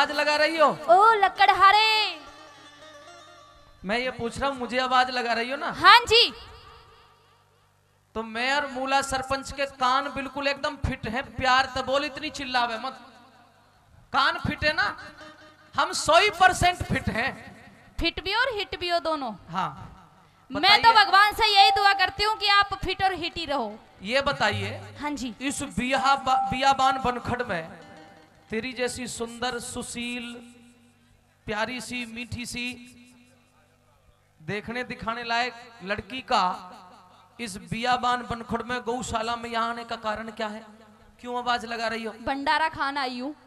आवाज लगा रही हो? ओ लकड़हारे। मैं ये पूछ रहा हूँ, मुझे आवाज लगा रही हो ना? हाँ जी। तो मेयर मूला सरपंच के कान बिल्कुल एकदम फिट हैं। प्यार तो बोल, इतनी चिल्लावे मत। कान फिट है ना? हम 100% फिट हैं। फिट भी और हिट भी हो दोनों। हाँ। मैं तो भगवान से यही दुआ करती हूँ कि आप फिट और हिट ही रहो। ये बताइए, हाँ जी, इस बियाबान बनखड़ में तेरी जैसी सुंदर, सुशील, प्यारी सी, मीठी सी, देखने दिखाने लायक लड़की का इस बियाबान बनखड़ में, गौशाला में यहाँ आने का कारण क्या है? क्यों आवाज लगा रही हो? भंडारा खाना आई हूँ,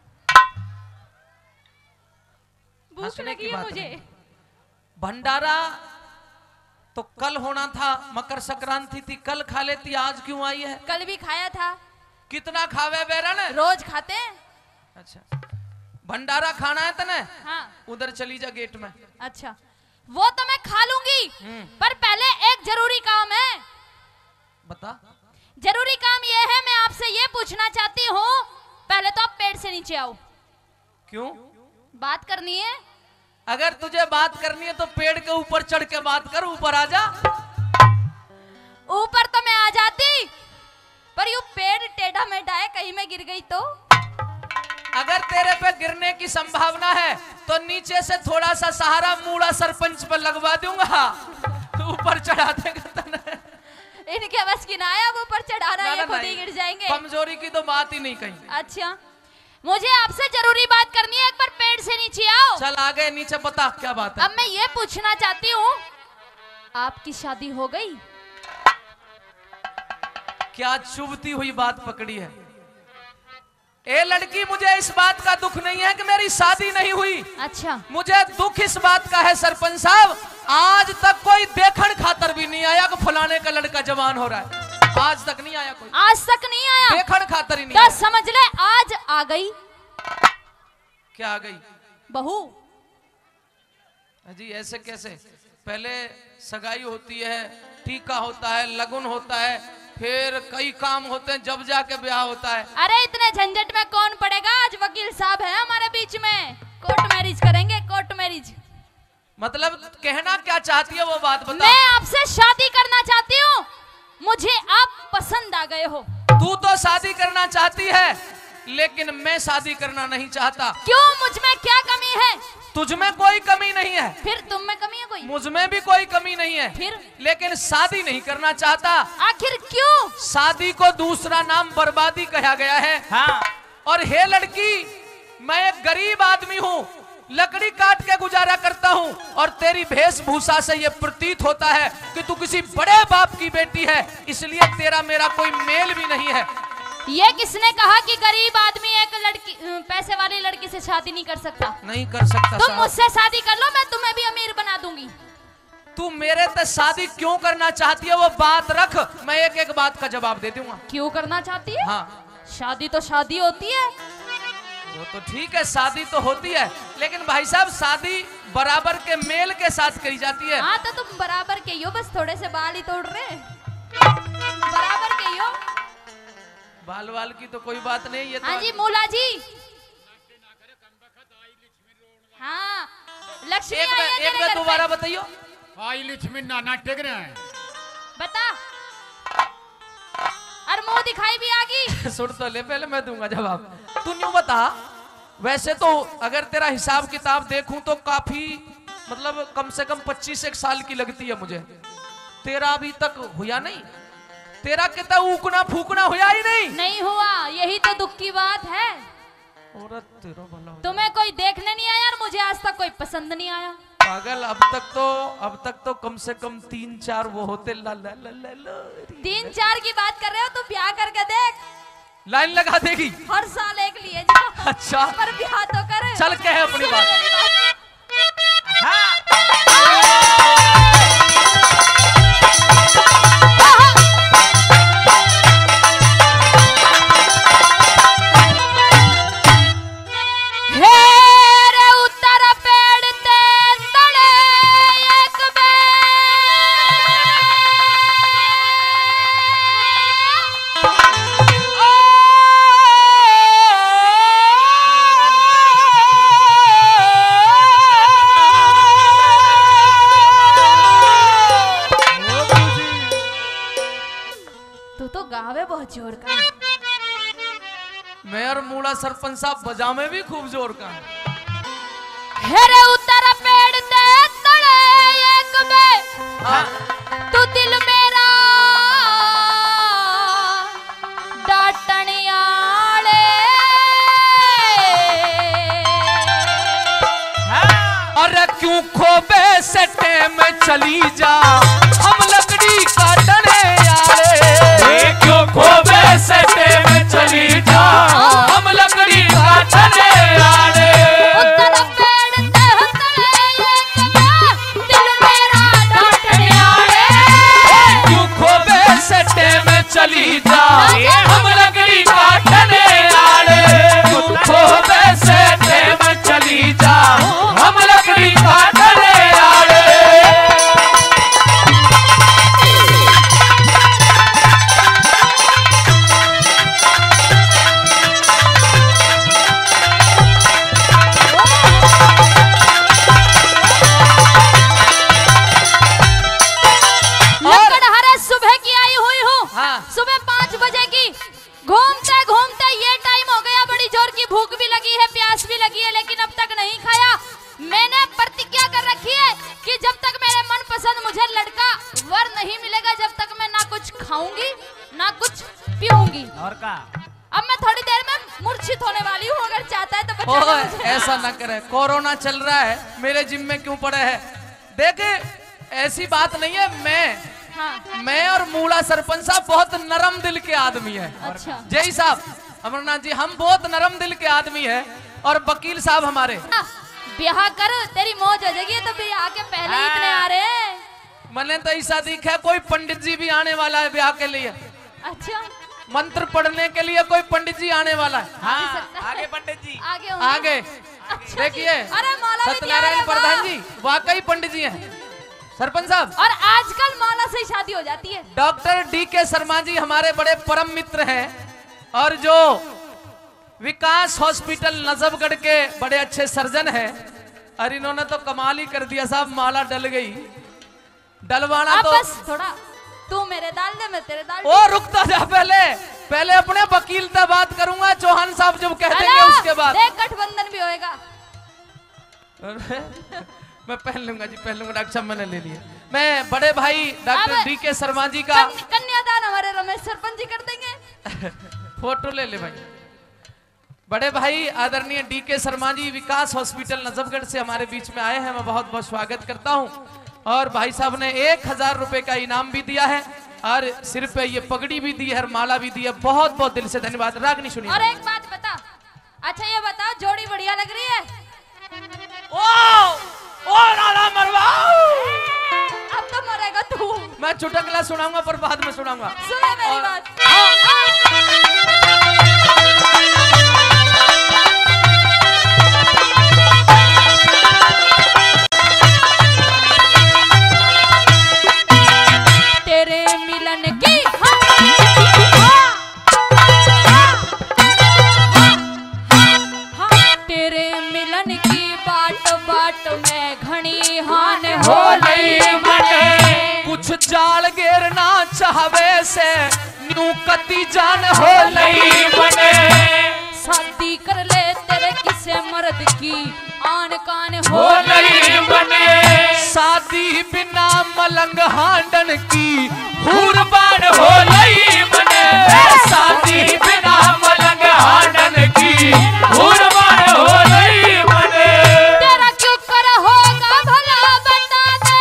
भूख लगी है मुझे। भंडारा तो कल होना था, मकर संक्रांति थी, कल खा लेती, आज क्यों आई है? कल भी खाया था। कितना खावे बेरन? रोज खाते हैं। अच्छा, भंडारा खाना है तने? हाँ। उधर चली जा गेट में। अच्छा, वो तो मैं खा लूंगी, पर पहले एक जरूरी काम है। बता। जरूरी काम ये है, मैं आपसे ये पूछना चाहती हूँ, पहले तो आप पेड़ से नीचे आओ। क्यों? बात करनी है। अगर तुझे बात करनी है तो पेड़ के ऊपर चढ़ के बात कर, ऊपर आ जा। ऊपर तो मैं आ जाती, पर यू पेड़ टेढ़ा मेढ़ा है, कहीं मैं गिर गई तो? अगर तेरे पे गिरने की संभावना है तो नीचे से थोड़ा सा सहारा मूला सरपंच पर लगवा दूंगा, ऊपर चढ़ा देगा तने। इनके बस की ना है, अब ऊपर चढ़ाना, ये खुद ही गिर जाएंगे। कमजोरी की तो बात ही नहीं कही। अच्छा, मुझे आपसे जरूरी बात करनी है, एक बार पेड़ से नीचे आओ। चल आ गए नीचे, बता क्या बात है? अब मैं ये पूछना चाहती हूँ, आपकी शादी हो गई? क्या चुभती हुई बात पकड़ी है? ए लड़की, मुझे इस बात का दुख नहीं है कि मेरी शादी नहीं हुई। अच्छा, मुझे दुख इस बात का है सरपंच साहब, आज तक कोई देखण खातर भी नहीं आया कि फलाने का लड़का जवान हो रहा है। आज तक नहीं आया कोई। आज तक नहीं आया? देखण खातर ही नहीं तो आया। समझ ले आज आ गई। क्या आ गई? बहू। जी ऐसे कैसे? पहले सगाई होती है, टीका होता है, लगन होता है, फिर कई काम होते हैं, जब जाके ब्याह होता है। अरे इतने झंझट में कौन पड़ेगा? आज वकील साहब है हमारे बीच में, कोर्ट मैरिज करेंगे, कोर्ट मैरिज। मतलब कहना क्या चाहती है वो बात बता। मैं आपसे शादी करना चाहती हूँ, मुझे आप पसंद आ गए हो। तू तो शादी करना चाहती है, लेकिन मैं शादी करना नहीं चाहता। क्यों? मुझ में क्या कमी है? तुझ में कोई कमी नहीं है। फिर तुम में कमी है कोई? मुझ में भी कोई कमी नहीं है। फिर? लेकिन शादी नहीं करना चाहता। आखिर क्यों? शादी को दूसरा नाम बर्बादी कहा गया है। हाँ। और हे लड़की, मैं एक गरीब आदमी हूँ, लकड़ी काट के गुजारा करता हूँ, और तेरी वेशभूषा से यह प्रतीत होता है कि तू किसी बड़े बाप की बेटी है, इसलिए तेरा मेरा कोई मेल भी नहीं है। ये किसने कहा कि गरीब आदमी एक लड़की, पैसे वाली लड़की से शादी नहीं कर सकता? नहीं कर सकता। तुम मुझसे शादी कर लो, मैं तुम्हें भी अमीर बना दूंगी। तू मेरे से शादी क्यों करना चाहती है वो बात रख, मैं एक एक बात का जवाब दे दूंगा। क्यों करना चाहती है? हाँ। शादी तो शादी होती है। वो तो ठीक है, शादी तो होती है, लेकिन भाई साहब शादी बराबर के मेल के साथ करी जाती है। हाँ तो तुम बराबर के ही हो, बस थोड़े से बाल ही तोड़ रहे, बराबर के ही हो। बाल वाल की तो कोई बात नहीं। ये हाँ तो जी मूला जी। हाँ लक्ष्मी आई है तेरे एक बार घर दोबारा पे। बताइयो। आई लक्ष्मी नाना टेक रहे हैं। बता। और मुंह दिखाई भी आ गई। सुन तो ले, पहले मैं दूंगा जवाब। तू न्यू बता। वैसे तो अगर तेरा हिसाब किताब देखूं तो काफी, मतलब कम से कम 25 एक साल की लगती है मुझे। तेरा अभी तक हुआ नहीं? तेरा कितना ऊकना फूकना हुआ ही नहीं? नहीं हुआ, यही तो दुख की बात है। औरत तेरा भला हो। तुम्हें कोई देखने नहीं आया और मुझे आज तक कोई पसंद नहीं आया। पागल, अब तक तो कम से कम 3-4 वो होते। ला ला ला ला ला। 3-4 की बात कर रहे हो? तो ब्याह करके देख, लाइन लगा देगी हर साल एक लिए जा। अच्छा, पर ब्याह तो कर। चल कहे अपनी बात। जोर का। मैं और मूड़ा सरपंच साहब बजा में भी खूब जोर का। हेरे उतर पेड़ ते तड़े एक में तू दिल मेरा डाटनियाले। अरे क्यों खोबे सटे में चली जा हम लकड़ी काटने आले। क्यों खोबे सटे में चली जा हम लकड़ी काटने आले। उतर पेड़ ते तड़े एक में दिल मेरा डाटनियाले। क्यों खोबे सटे में चली जा हम लकड़ी काटने आले। क्यों खोबे सटे में चली जा हम लकड़ी काटने आले। लकड़हारे सुबह की आई हुई हूँ। हाँ। सुबह 5 बजे की। घूमते घूमते ये टाइम हो गया, बड़ी जोर की भूख भी लगी है, प्यास भी लगी है, लेकिन अब तक नहीं खाया। मैंने प्रतिज्ञा कर रखी है कि जब तक मेरे मनपसंद मुझे लड़का वर नहीं मिलेगा, जब तक मैं ना कुछ खाऊंगी ना कुछ पीऊंगी। और का अब मैं थोड़ी देर में मूर्छित होने वाली हूँ, अगर चाहता है तो बचा ले ओए मुझे। ऐसा न करे, कोरोना चल रहा है, मेरे जिम में क्यों पड़े है। देखे ऐसी बात नहीं है, हाँ। मैं और मूला सरपंच साहब बहुत नरम दिल के आदमी है। अच्छा। जय साहब अमरनाथ जी, हम बहुत नरम दिल के आदमी है। और वकील साहब हमारे ब्याह कर, तेरी मौज हो जाएगी। तो ब्याह के पहले ही इतने आ रहे हैं। मैंने तो ऐसा देखा है कोई पंडित जी भी आने वाला है ब्याह के लिए, अच्छा, मंत्र पढ़ने के लिए कोई पंडित जी आने वाला है। हाँ, आगे पंडित जी आगे होंगे। आगे अच्छा देखिए, अरे माला भी तैयार सत्यनारायण है, प्रधान वाह। जी वाकई पंडित जी हैं। सरपंच साहब, और आजकल माला से ही शादी हो जाती है। Doctor DK. शर्मा जी हमारे बड़े परम मित्र हैं, और जो विकास हॉस्पिटल नजफगढ़ के बड़े अच्छे सर्जन हैं। और इन्होंने तो कमाल ही कर दिया साहब, माला डल गई। डलवाना अब तो बस थोड़ा तू मेरे दाल दे, मैं तेरे दाल ओ रुकता जा, पहले अपने वकील से बात करूंगा। चौहान साहब जब कह देंगे हेलो, उसके बाद देख गठबंधन भी होएगा। मैं पहन लूंगा जी, पहन लूंगा। डॉक्टर साहब मैंने ले लिया। मैं बड़े भाई डॉक्टर अब डी.के. शर्मा जी का कन्यादान हमारे रमेश सरपंच जी कर देंगे। फोटो ले ले भाई। बड़े भाई आदरणीय डी.के. शर्मा जी विकास हॉस्पिटल नजफगढ़ से हमारे बीच में आए हैं, मैं बहुत बहुत स्वागत करता हूं। और भाई साहब ने 1000 रुपए का इनाम भी दिया है, और सिर पे ये पगड़ी भी दी है और माला भी दी है। बहुत बहुत दिल से धन्यवाद। रागनी सुनिए। और एक बात बता, अच्छा ये बताओ, जोड़ी बढ़िया लग रही है? ओ राला मरवाओ। अब तो मरेगा तू। मैं चुटकला सुनाऊंगा पर बाद में सुनाऊंगा। सुने मेरी और- बात। तेरे मिलन की तेरे मिलन की बाट बाट में घनी हान हो लई मने। कुछ जाल घेरना चाहवे से न्यू कती जान हो लई बने। शादी कर ले तेरे किसे मर्द की आन कान हो हो लई बने। शादी बिना मलंग हांडन की हुरबान हो लई बने। शादी बिना मलंग हांडन की हुरबान हो लई बने। तेरा क्यों कर होगा भला बता दे।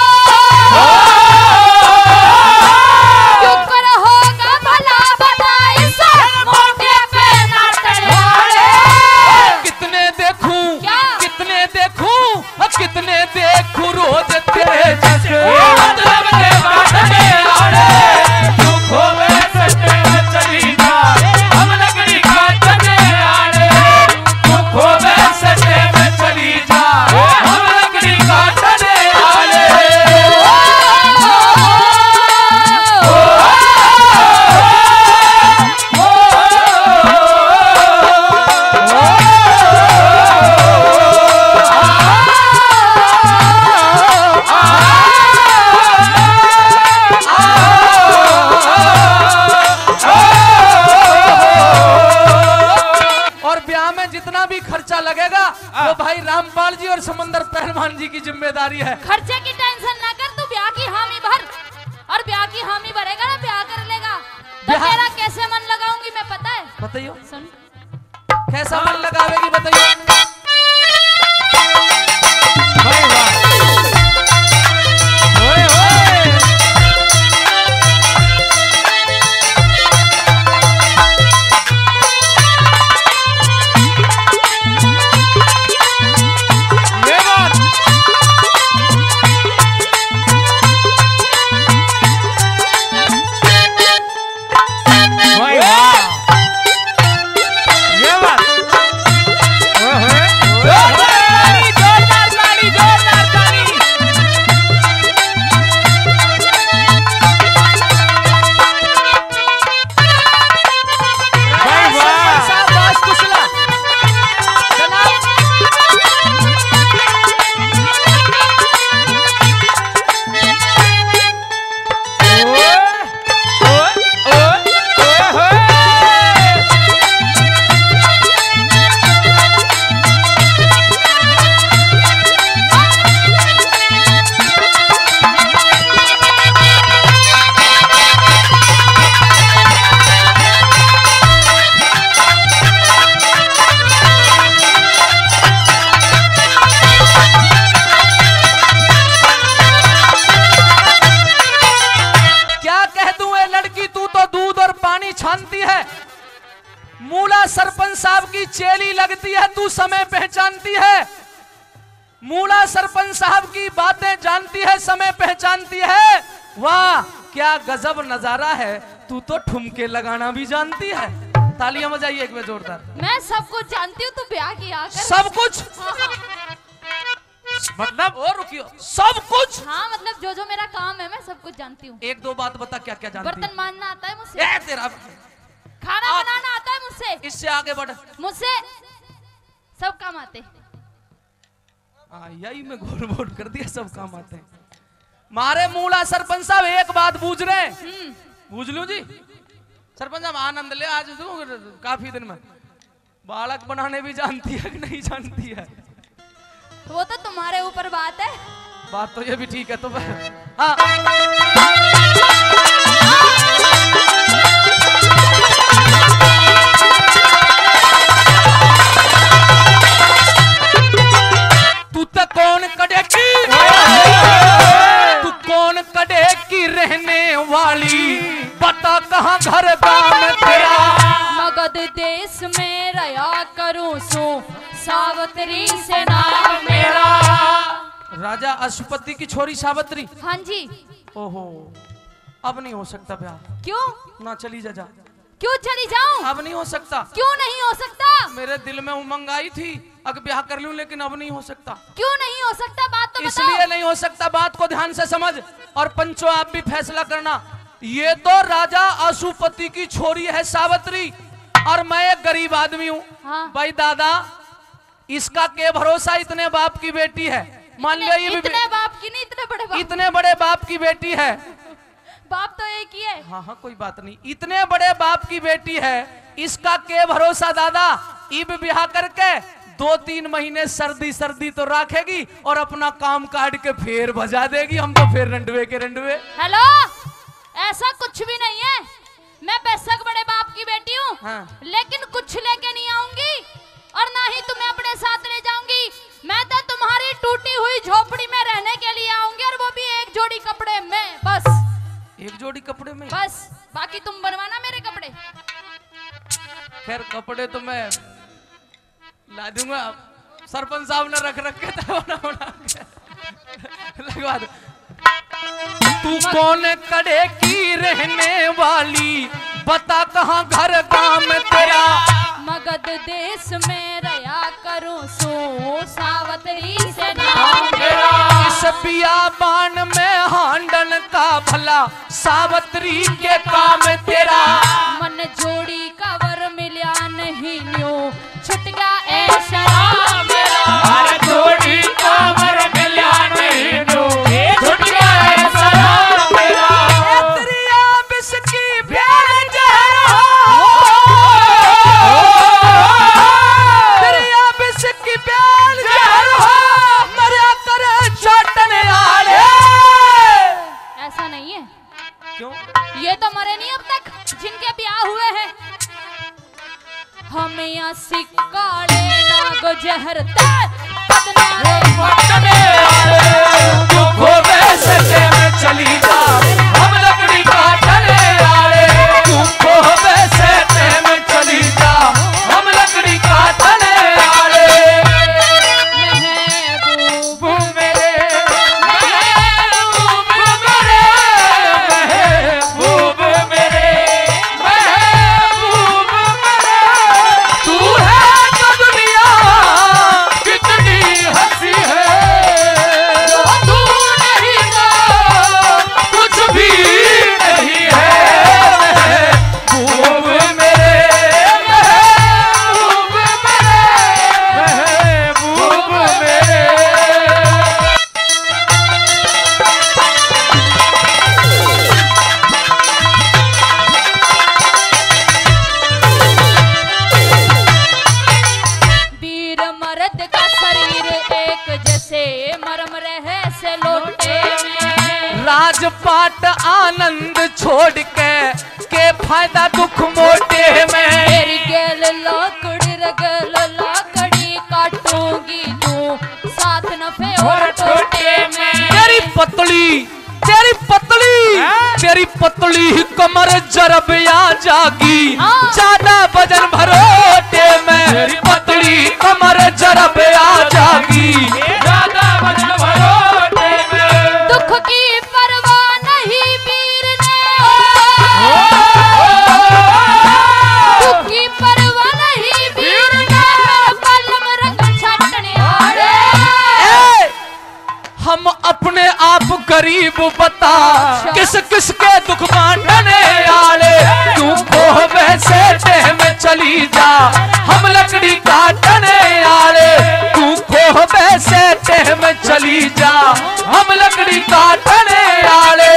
क्यों कर होगा भला बता, इस मोटे पे ना तलवारे। कितने देखूं क्या? कितने देखूं कितने देखूं रोज तेरे जैसे मतलब के बाटने आड़े। तू खोवे सटे में चली जा हम लकड़ी काटने आड़े। तू खोवे सटे में चली जा हम लकड़ी काटने आड़े। समुंदर समंदर पहलवान जी की जिम्मेदारी है। खर्चे की टेंशन ना कर, तू ब्याह की हामी भर, और ब्याह की हामी भरेगा ना ब्याह कर लेगा तो तेरा कैसे मन लगाऊंगी मैं, पता है? बताइयो। सुन, कैसा मन लगावेगी बताइए। सरपंच साहब की चेली लगती है, तू समय पहचानती है। मूला सरपंच साहब की बातें जानती है, समय पहचानती है। वाह क्या गजब नजारा है, तू तो ठुमके लगाना भी जानती है। तालियां बजाइए एक बार जोरदार। मैं सब कुछ जानती हूँ, तू ब्याह किया कर। सब कुछ मतलब और रुकियो, सब कुछ हाँ मतलब जो जो मेरा काम है मैं सब कुछ जानती हूँ। एक दो बात बता, क्या क्या जानती है? बर्तन मांजना आता है मुझसे, तेरा खाना बनाना आता है मुझसे, इससे आगे बढ़, मुझसे सब काम आते। यही मैं घोर घोर कर दिया, सब काम आते हैं। मारे मूला सरपंच साहब एक बात बूझ रहे, बूझ लू जी। सरपंच साहब आनंद ले, आज काफी दिन में बालक बनाने भी जानती है कि नहीं जानती है? वो तो तुम्हारे ऊपर बात है। बात तो ये भी ठीक है। तो हाँ तू तो कौन कड़े की, तू कौन कड़े की रहने वाली, बता कहाँ घर गाँव तेरा। मगध देश में रहा करूं सो, सावित्री से नाम मेरा। राजा अशुपति की छोरी सावित्री। हाँ जी। ओहो अब नहीं हो सकता ब्याह। क्यों? ना चली जा, जा। क्यों चली जाऊं? अब नहीं हो सकता। क्यों नहीं हो सकता? मेरे दिल में उमंग आई थी अगर ब्याह कर लूं, लेकिन अब नहीं हो सकता। क्यों नहीं हो सकता? बात तो बताओ। इसलिए नहीं हो सकता, बात को ध्यान से समझ, और पंचों आप भी फैसला करना। ये तो राजा अशुपति की छोरी है सावित्री, और मैं एक गरीब आदमी हूँ। हाँ। भाई दादा इसका के भरोसा, इतने बाप की बेटी है, मान लिया ये इतने बाप की नहीं, इतने बड़े बाप। इतने बड़े बाप की बेटी है। बाप तो एक ही है। हाँ हाँ कोई बात नहीं, इतने बड़े बाप की बेटी है, इसका के भरोसा दादा। इब ब्याह करके 2-3 महीने सर्दी सर्दी तो रखेगी और अपना काम काट के फिर भजा देगी। हम तो फिर रंडवे के रंडवे। हेलो, ऐसा कुछ भी नहीं है। मैं बेशक बड़े बाप की बेटी हूँ, हाँ। लेकिन कुछ लेके नहीं आऊंगी और ना ही तुम्हें अपने साथ ले जाऊंगी। मैं तो तुम्हारी टूटी हुई झोपड़ी में रहने के लिए आऊंगी, और वो भी एक जोड़ी कपड़े में, बस एक जोड़ी कपड़े में बस। बाकी तुम बनवाना मेरे कपड़े। खैर कपड़े तो मैं ला दूंगा, सरपंच साहब ने रख रखे थे बना के लगवा दो। तू कौन कड़े की रहने वाली, बता कहाँ घर गाँव तेरा। मगध देश में रहा करूं सो, सावित्री से नाम मेरा। इस बियाबान में हांडन का भला, सावित्री के काम तेरा। मन जोड़ी का वर मिला नहीं न्यू, छुट गया ऐशा मेरा। अरे जोड़ी का वर मिला नहीं न्यू, छुट गया ऐशा मेरा। तेरिया बिस्की प्यार जहरा, तेरिया बिस्की प्यार जहरा। राजपाट आनंद छोड़ के फायदा दुख मोटे में। तेरी गेल लाकड़ी रगल लाकड़ी काटूंगी तू साथ नफे और टोटे में। तेरी पतली कमर जरब आ जागी ज्यादा वजन भरोटे में। तेरी पतली कमर जरब आ जागी ज्यादा वजन भरोटे में। दुख की परवाह नहीं वीर ने, दुख की परवाह नहीं वीर ने, कलम रंग छाटने आड़े। हम अपने आप गरीब बता किस किस के दुख बांटने आले। तू खोह वैसे देह में चली जा हम लकड़ी काटने आले। तू खोह वैसे देह में चली जा हम लकड़ी काटने आले।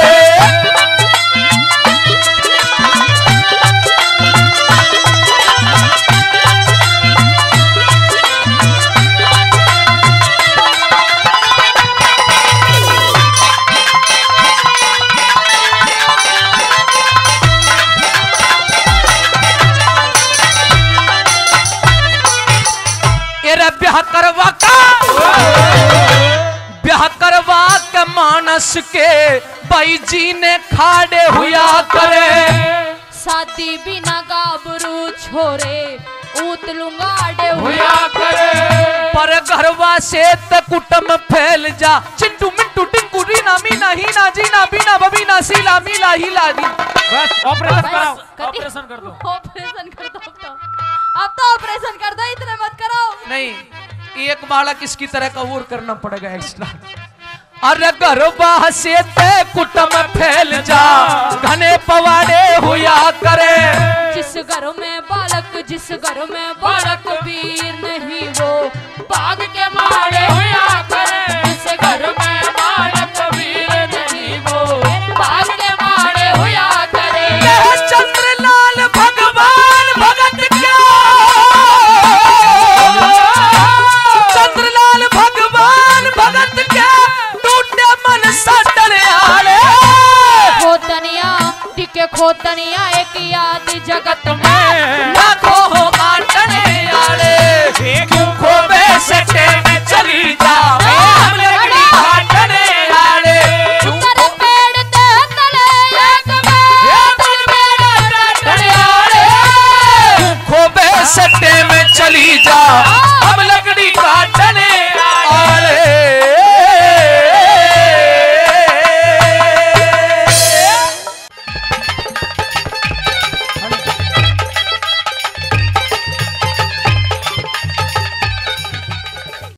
ब्याह करवा के मानस के भाई जी ने खाड़े हुआ करे। शादी बिना गाबरू छोरे ऊत लुंगाड़े हुआ करे। पर घरवा से त कुटुंब फैल जा चिंटू मिंटू टिंकू रीना मीना हीना जीना बीना बबीना सीला मीला हीला दी। बस ऑपरेशन कराओ, ऑपरेशन कर दो, ऑपरेशन कर दो। अब तो ऑपरेशन कर दो, इतने मत करो। नहीं, एक बालक इसकी तरह का और करना पड़ेगा एक्स्ट्रा। अरे घरवा से ते कुटुंब फैल जा घने पवाड़े हुआ करे। जिस घर में बालक जिस घर में बालक वीर नहीं वो बाग के मारे हुआ करे।